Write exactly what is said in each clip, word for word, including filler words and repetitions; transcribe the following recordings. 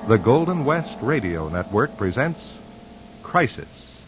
The Golden West Radio Network presents Crisis.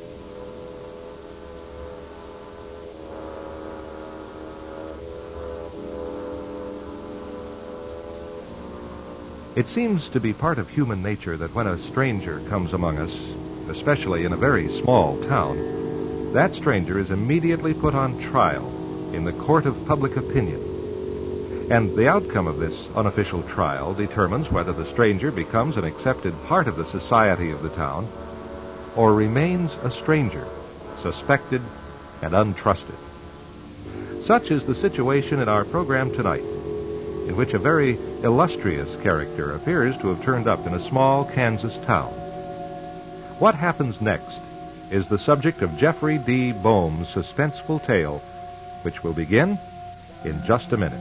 It seems to be part of human nature that when a stranger comes among us, especially in a very small town, that stranger is immediately put on trial in the court of public opinion. And the outcome of this unofficial trial determines whether the stranger becomes an accepted part of the society of the town or remains a stranger, suspected and untrusted. Such is the situation in our program tonight, in which a very illustrious character appears to have turned up in a small Kansas town. What happens next is the subject of Jeffrey D. Boehm's suspenseful tale, which will begin in just a minute.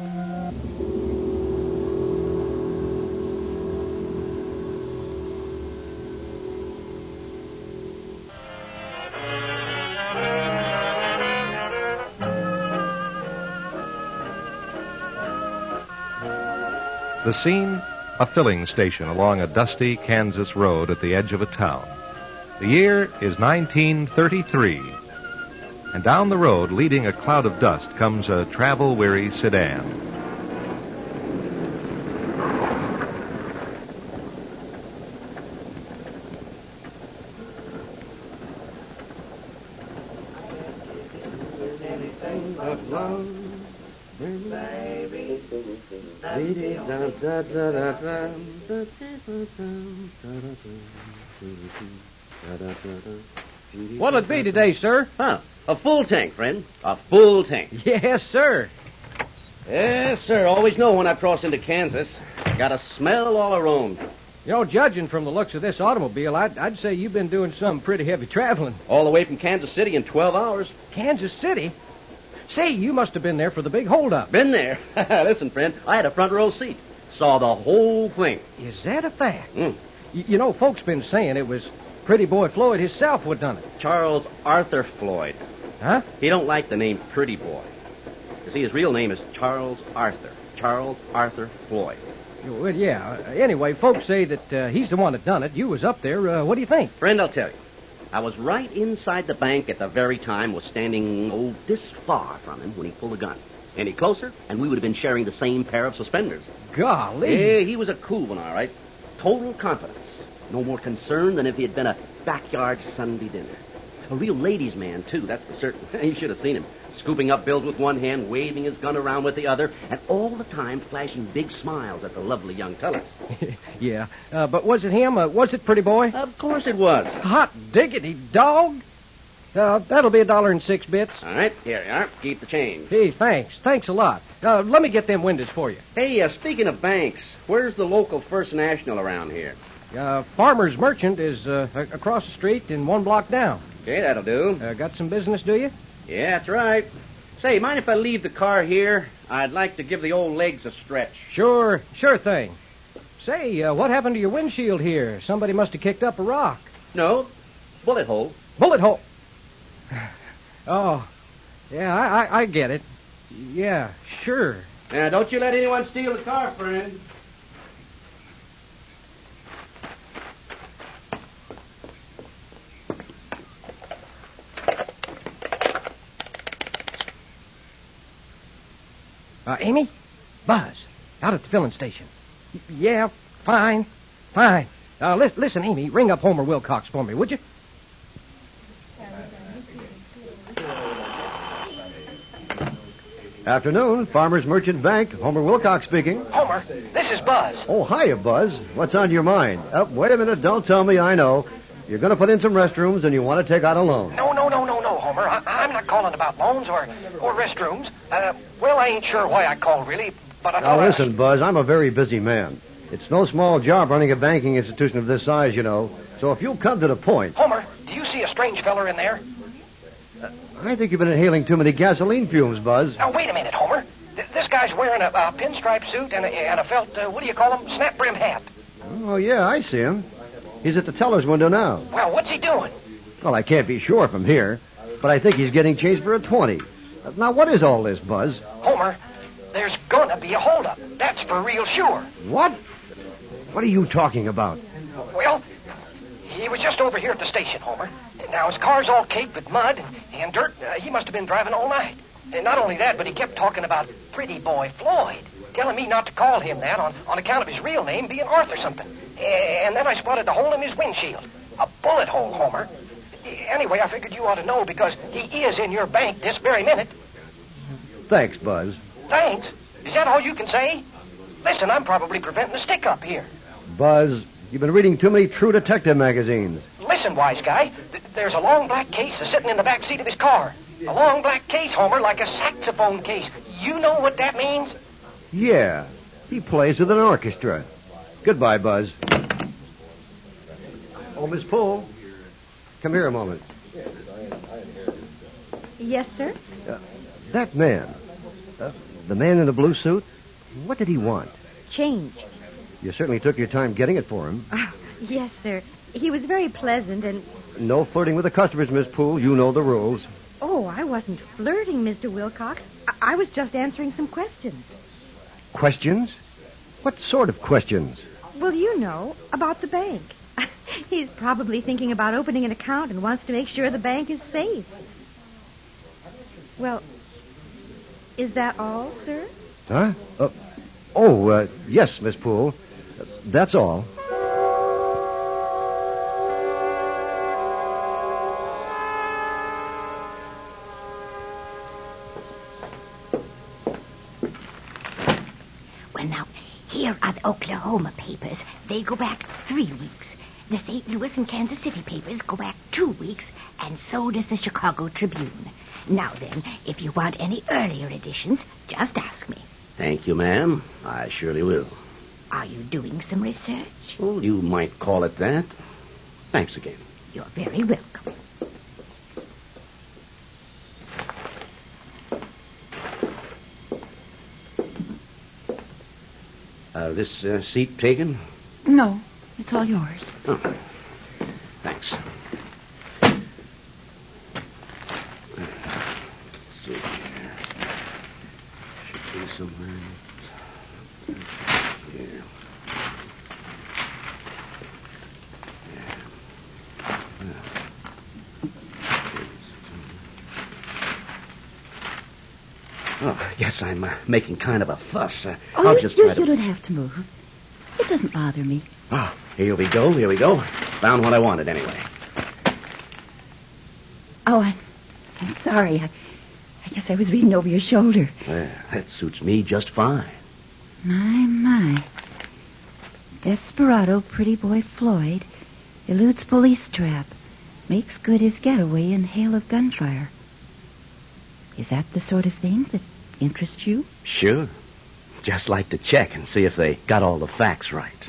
The scene, a filling station along a dusty Kansas road at the edge of a town. The year is nineteen thirty-three, and down the road, leading a cloud of dust, comes a travel-weary sedan. What'll it be today, sir? Huh. A full tank, friend. A full tank. Yes, sir. Yes, sir. Always know when I cross into Kansas. Got a smell all around. You know, judging from the looks of this automobile, I'd, I'd say you've been doing some pretty heavy traveling. All the way from Kansas City in twelve hours. Kansas City? Say, you must have been there for the big holdup. Been there. Listen, friend, I had a front row seat. Saw the whole thing. Is that a fact? Mm. Y- you know, folks been saying it was Pretty Boy Floyd himself who done it. Charles Arthur Floyd. Huh? He don't like the name Pretty Boy. You see, his real name is Charles Arthur. Charles Arthur Floyd. Well, yeah. Uh, anyway, folks say that uh, he's the one that done it. You was up there. Uh, what do you think? Friend, I'll tell you. I was right inside the bank at the very time, was standing, oh, this far from him when he pulled a gun. Any closer, and we would have been sharing the same pair of suspenders. Golly. Yeah, he was a cool one, all right. Total confidence. No more concerned than if he had been a backyard Sunday dinner. A real ladies' man, too, that's for certain. You should have seen him. Scooping up bills with one hand, waving his gun around with the other, and all the time flashing big smiles at the lovely young tellers. Yeah, uh, but was it him? Uh, was it Pretty Boy? Of course it was. Hot diggity dog. Uh, that'll be a dollar and six bits. All right, here you are. Keep the change. Hey, thanks. Thanks a lot. Uh, let me get them windows for you. Hey, uh, speaking of banks, where's the local First National around here? Uh, Farmer's Merchant is uh, a- across the street and one block down. Okay, that'll do. Uh, got some business, do you? Yeah, that's right. Say, mind if I leave the car here? I'd like to give the old legs a stretch. Sure, sure thing. Say, uh, what happened to your windshield here? Somebody must have kicked up a rock. No, bullet hole. Bullet hole. Oh, yeah, I, I, I get it. Yeah, sure. Now, don't you let anyone steal the car, friend. Uh, Amy? Buzz, out at the filling station. Y- yeah, fine, fine. Uh, li- listen, Amy, ring up Homer Wilcox for me, would you? Afternoon, Farmers Merchant Bank. Homer Wilcox speaking. Homer, this is Buzz. Oh, hiya, Buzz. What's on your mind? Oh, wait a minute. Don't tell me I know. You're going to put in some restrooms and you want to take out a loan. No, no, no, no, no, Homer. I, I'm not calling about loans or, or restrooms. Uh, well, I ain't sure why I called, really, but I Now, thought... listen, Buzz, I'm a very busy man. It's no small job running a banking institution of this size, you know. So if you'll come to the point... Homer, do you see a strange feller in there? I think you've been inhaling too many gasoline fumes, Buzz. Now, wait a minute, Homer. Th- this guy's wearing a, a pinstripe suit and a, and a felt, uh, what do you call him, snap brim hat. Oh, yeah, I see him. He's at the teller's window now. Well, what's he doing? Well, I can't be sure from here, but I think he's getting changed for a twenty. Now, what is all this, Buzz? Homer, there's gonna be a holdup. That's for real sure. What? What are you talking about? was just over here at the station, Homer. Now, his car's all caked with mud and, and dirt. Uh, he must have been driving all night. And not only that, but he kept talking about Pretty Boy Floyd, telling me not to call him that on, on account of his real name being Arthur something. And then I spotted the hole in his windshield. A bullet hole, Homer. Anyway, I figured you ought to know because he is in your bank this very minute. Thanks, Buzz. Thanks? Is that all you can say? Listen, I'm probably preventing a stick-up here. Buzz, you've been reading too many True Detective magazines. Listen, wise guy, th- there's a long black case sitting in the back seat of his car. A long black case, Homer, like a saxophone case. You know what that means? Yeah, he plays with an orchestra. Goodbye, Buzz. Oh, Miss Poole, come here a moment. Yes, sir? Uh, that man, uh, the man in the blue suit, what did he want? Change. You certainly took your time getting it for him. Oh, yes, sir. He was very pleasant and... No flirting with the customers, Miss Poole. You know the rules. Oh, I wasn't flirting, Mister Wilcox. I, I was just answering some questions. Questions? What sort of questions? Well, you know, about the bank. He's probably thinking about opening an account and wants to make sure the bank is safe. Well, is that all, sir? Huh? Uh, oh, uh, yes, Miss Poole. Uh, that's all. Well, now, here are the Oklahoma papers. They go back three weeks. The Saint Louis and Kansas City papers go back two weeks, and so does the Chicago Tribune. Now then, if you want any earlier editions, just ask me. Thank you, ma'am. I surely will. Are you doing some research? Well, you might call it that. Thanks again. You're very welcome. Uh, this uh, seat taken? No, it's all yours. Oh, thanks. Let's see here. Should be somewhere. Here. Oh, I guess I'm uh, making kind of a fuss. Uh, Oh, I'll you, just you, try to... you don't have to move. It doesn't bother me. Oh, here we go, here we go. Found what I wanted anyway. Oh, I'm, I'm sorry. I, I guess I was reading over your shoulder. Well, that suits me just fine. My, my. Desperado Pretty Boy Floyd eludes police trap. Makes good his getaway in hail of gunfire. Is that the sort of thing that interests you? Sure. Just like to check and see if they got all the facts right.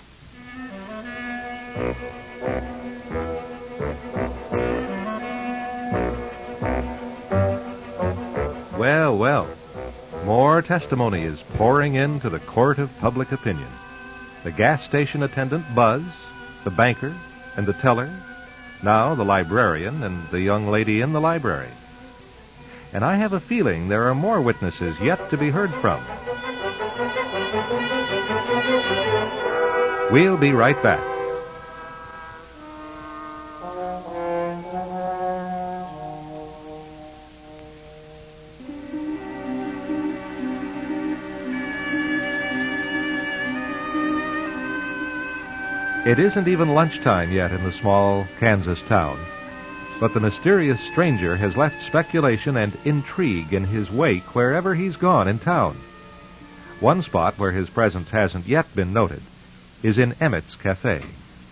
Well, well. More testimony is pouring into the court of public opinion. The gas station attendant, Buzz, the banker, and the teller, now the librarian and the young lady in the library. And I have a feeling there are more witnesses yet to be heard from. We'll be right back. It isn't even lunchtime yet in the small Kansas town, but the mysterious stranger has left speculation and intrigue in his wake wherever he's gone in town. One spot where his presence hasn't yet been noted is in Emmett's Cafe.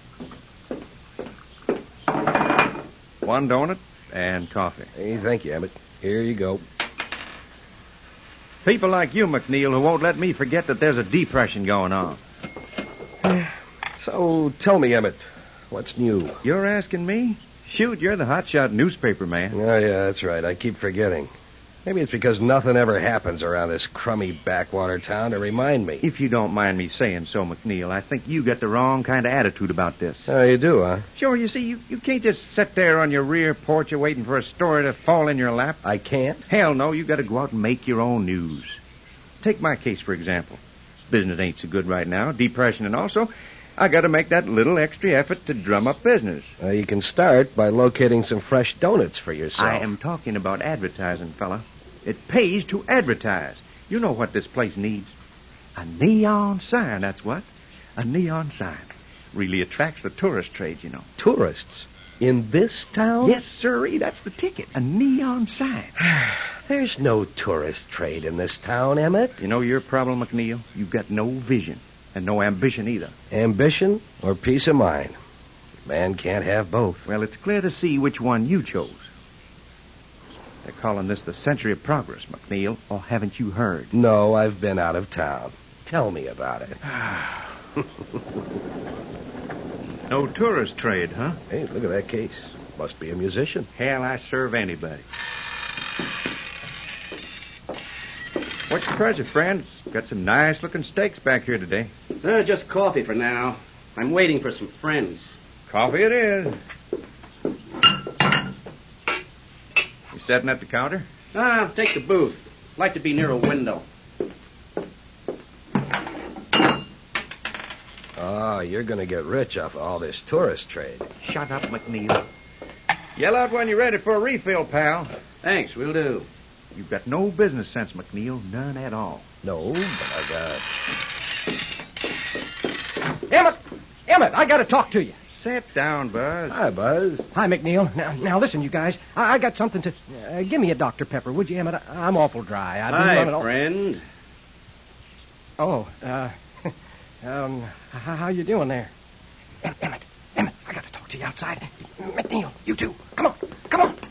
One donut and coffee. Hey, thank you, Emmett. Here you go. People like you, McNeil, who won't let me forget that there's a depression going on. So, tell me, Emmett, what's new? You're asking me? Shoot, you're the hotshot newspaper man. Oh, yeah, that's right. I keep forgetting. Maybe it's because nothing ever happens around this crummy backwater town to remind me. If you don't mind me saying so, McNeil, I think you got the wrong kind of attitude about this. Oh, you do, huh? Sure, you see, you, you can't just sit there on your rear porch waiting for a story to fall in your lap. I can't? Hell no, you got to go out and make your own news. Take my case, for example. Business ain't so good right now, depression and all, so I got to make that little extra effort to drum up business. Uh, you can start by locating some fresh donuts for yourself. I am talking about advertising, fella. It pays to advertise. You know what this place needs? A neon sign, that's what. A neon sign. Really attracts the tourist trade, you know. Tourists? In this town? Yes, sirree, that's the ticket. A neon sign. There's no tourist trade in this town, Emmett. You know your problem, McNeil? You've got no vision. And no ambition either. Ambition or peace of mind? Man can't have both. Well, it's clear to see which one you chose. They're calling this the Century of Progress, McNeil, or haven't you heard? No, I've been out of town. Tell me about it. No tourist trade, huh? Hey, look at that case. Must be a musician. Hell, I serve anybody. What's your pleasure, friend? Got some nice-looking steaks back here today. Uh, just coffee for now. I'm waiting for some friends. Coffee it is. You sitting at the counter? Ah, take the booth. Like to be near a window. Oh, you're going to get rich off of all this tourist trade. Shut up, McNeil. Yell out when you're ready for a refill, pal. Thanks, will do. You've got no business sense, McNeil. None at all. No, but I got... Emmett! Emmett, I got to talk to you. Sit down, Buzz. Hi, Buzz. Hi, McNeil. Now, now listen, you guys. I, I got something to... Uh, give me a Doctor Pepper, would you, Emmett? I, I'm awful dry. I've been Hi, running all... friend. Oh, uh... um, how, how you doing there? Em- Emmett, Emmett, I got to talk to you outside. McNeil, you too. Come on, come on.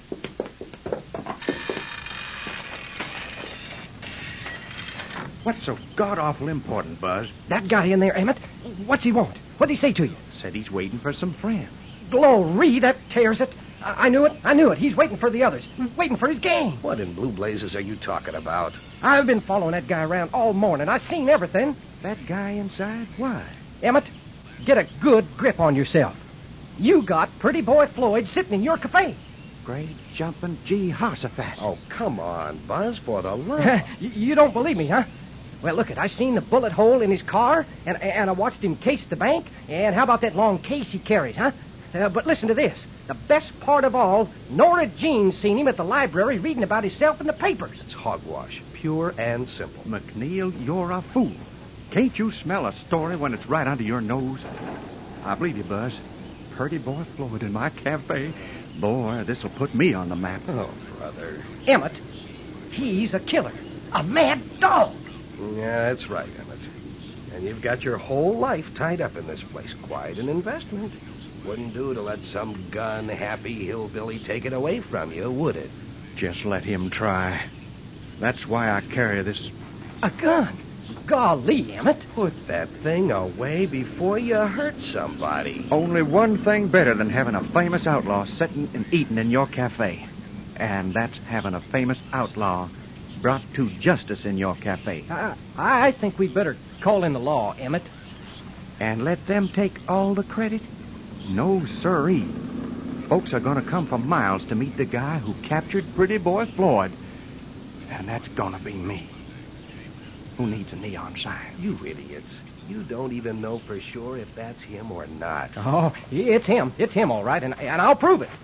What's so god-awful important, Buzz? That guy in there, Emmett, what's he want? What'd he say to you? Said he's waiting for some friends. Glory, that tears it. I, I knew it, I knew it. He's waiting for the others. Waiting for his gang. What in blue blazes are you talking about? I've been following that guy around all morning. I've seen everything. That guy inside? Why? Emmett, get a good grip on yourself. You got Pretty Boy Floyd sitting in your cafe. Great jumping Jehoshaphat. Oh, come on, Buzz, for the love. you, you don't believe me, huh? Well, look it. I seen the bullet hole in his car, and and I watched him case the bank. And how about that long case he carries, huh? Uh, but listen to this. The best part of all, Nora Jean seen him at the library reading about himself in the papers. It's hogwash, pure and simple. McNeil, you're a fool. Can't you smell a story when it's right under your nose? I believe you, Buzz. Pretty Boy Floyd in my cafe. Boy, this'll put me on the map. Oh, brother. Emmett, he's a killer. A mad dog. Yeah, that's right, Emmett. And you've got your whole life tied up in this place. Quite an investment. Wouldn't do to let some gun-happy hillbilly take it away from you, would it? Just let him try. That's why I carry this. A gun? Golly, Emmett. Put that thing away before you hurt somebody. Only one thing better than having a famous outlaw sitting and eating in your cafe. And that's having a famous outlaw brought to justice in your cafe. I, I think we'd better call in the law, Emmett. And let them take all the credit? No, sirree. Folks are going to come for miles to meet the guy who captured Pretty Boy Floyd. And that's going to be me. Who needs a neon sign? You idiots. You don't even know for sure if that's him or not. Oh, it's him. It's him, all right, and, and I'll prove it.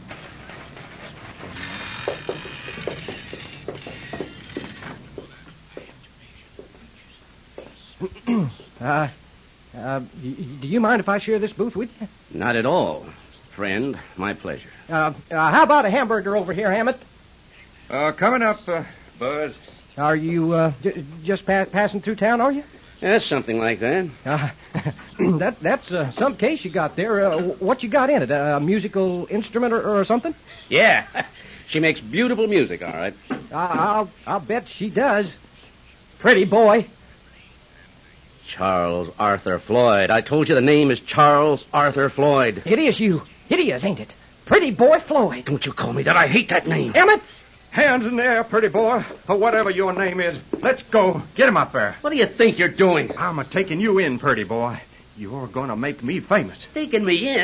uh, uh, do you mind if I share this booth with you? Not at all. Friend, my pleasure. Uh, uh, how about a hamburger over here, Hammett? Uh, coming up, uh, Buzz. Are you uh, j- just pa- passing through town, are you? Yeah, something like that. Uh, that That's uh, some case you got there. Uh, what you got in it? A musical instrument or, or something? Yeah. She makes beautiful music, all right. Uh, I'll, I'll bet she does. Pretty boy. Charles Arthur Floyd. I told you the name is Charles Arthur Floyd. It is you. It is, ain't it? Pretty Boy Floyd. Don't you call me that. I hate that name. Emmett! Hands in the air, pretty boy, or whatever your name is. Let's go. Get him up there. What do you think you're doing? I'm a taking you in, pretty boy. You're going to make me famous. Taking me in?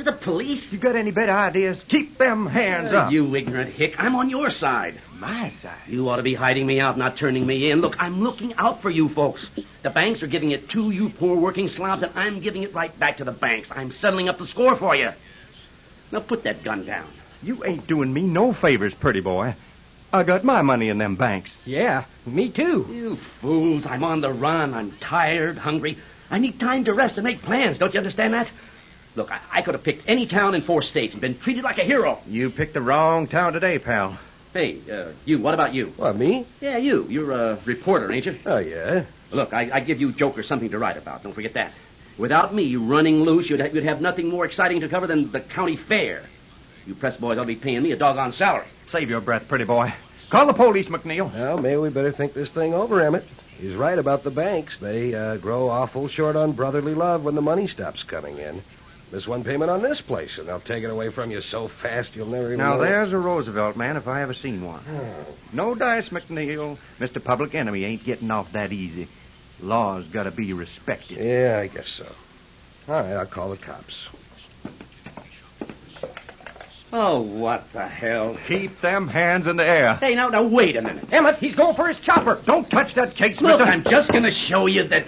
To the police? You got any better ideas? Keep them hands Uh, up. You ignorant hick. I'm on your side. My side. You ought to be hiding me out, not turning me in. Look, I'm looking out for you folks. The banks are giving it to you poor working slobs, and I'm giving it right back to the banks. I'm settling up the score for you. Now put that gun down. You ain't doing me no favors, pretty boy. I got my money in them banks. Yeah, me too. You fools, I'm on the run. I'm tired, hungry. I need time to rest and make plans. Don't you understand that? Look, I, I could have picked any town in four states and been treated like a hero. You picked the wrong town today, pal. Hey, uh, you, what about you? What, me? Yeah, you. You're a reporter, ain't you? Oh, yeah. Look, I, I give you jokers something to write about. Don't forget that. Without me running loose, you'd, ha- you'd have nothing more exciting to cover than the county fair. You press boys ought to be paying me a doggone salary. Save your breath, pretty boy. Call the police, McNeil. Well, maybe we better think this thing over, Emmett. He's right about the banks. They uh, grow awful short on brotherly love when the money stops coming in. Miss one payment on this place, and they'll take it away from you so fast you'll never even Now, know. there's a Roosevelt man if I ever seen one. Oh. No dice, McNeil. Mister Public Enemy ain't getting off that easy. Law's got to be respected. Yeah, I guess so. All right, I'll call the cops. Oh, what the hell? Keep them hands in the air. Hey, now, now, wait a minute. Emmett, he's going for his chopper. Don't touch that case, Look, mister. I'm just going to show you that...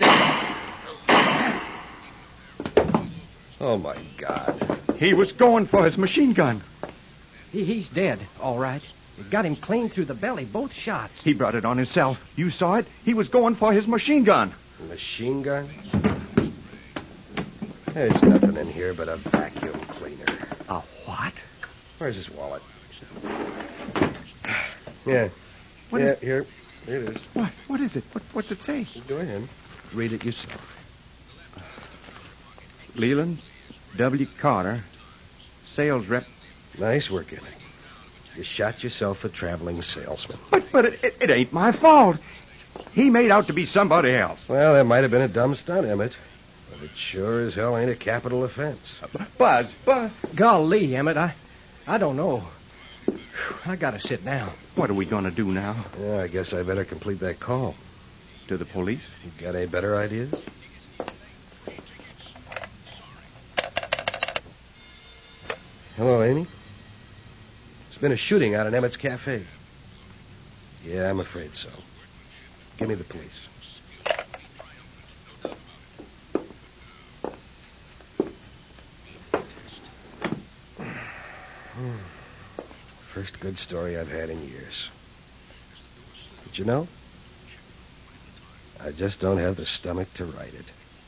Oh, my God. He was going for his machine gun. He, he's dead, all right. It got him clean through the belly, both shots. He brought it on himself. You saw it. He was going for his machine gun. Machine gun? There's nothing in here but a vacuum cleaner. A what? Where's his wallet? Yeah. What yeah, is- here. Here it is. What? What is it? What, what's it say? Go ahead. Read it yourself. Leland W. Carter, sales rep. Nice work, Emmett. You shot yourself a traveling salesman. But but it, it, it ain't my fault. He made out to be somebody else. Well, that might have been a dumb stunt, Emmett. But it sure as hell ain't a capital offense. Buzz, Buzz. Golly, Emmett, I, I don't know. Whew, I gotta sit down. What are we going to do now? Yeah, I guess I better complete that call. To the police? You got any better ideas? Hello, Amy. There's been a shooting out in Emmett's Cafe. Yeah, I'm afraid so. Give me the police. First good story I've had in years. But you know, I just don't have the stomach to write it.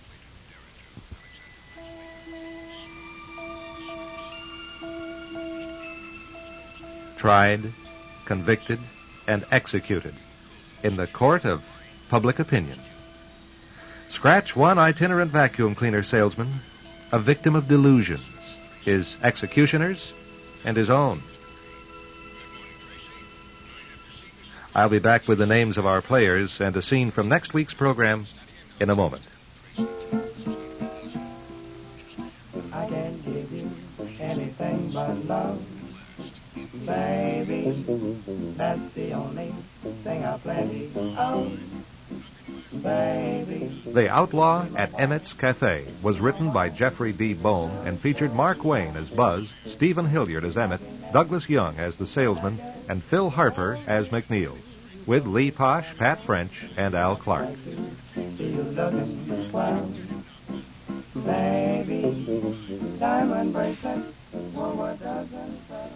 Tried, convicted, and executed in the court of public opinion. Scratch one itinerant vacuum cleaner salesman, a victim of delusions, his executioners, and his own. I'll be back with the names of our players and a scene from next week's program in a moment. I can't give you anything but love, baby. That's the only thing I plenty of, baby. The Outlaw at Emmett's Cafe was written by Jeffrey B. Bohm and featured Mark Wayne as Buzz, Stephen Hilliard as Emmett, Douglas Young as the salesman, and Phil Harper as McNeil, with Lee Posh, Pat French, and Al Clark. You looking swell, baby. Diamond bracelet, for what doesn't sell.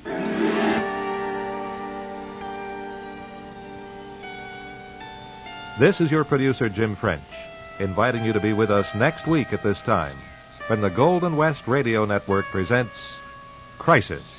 This is your producer, Jim French, inviting you to be with us next week at this time when the Golden West Radio Network presents Crisis.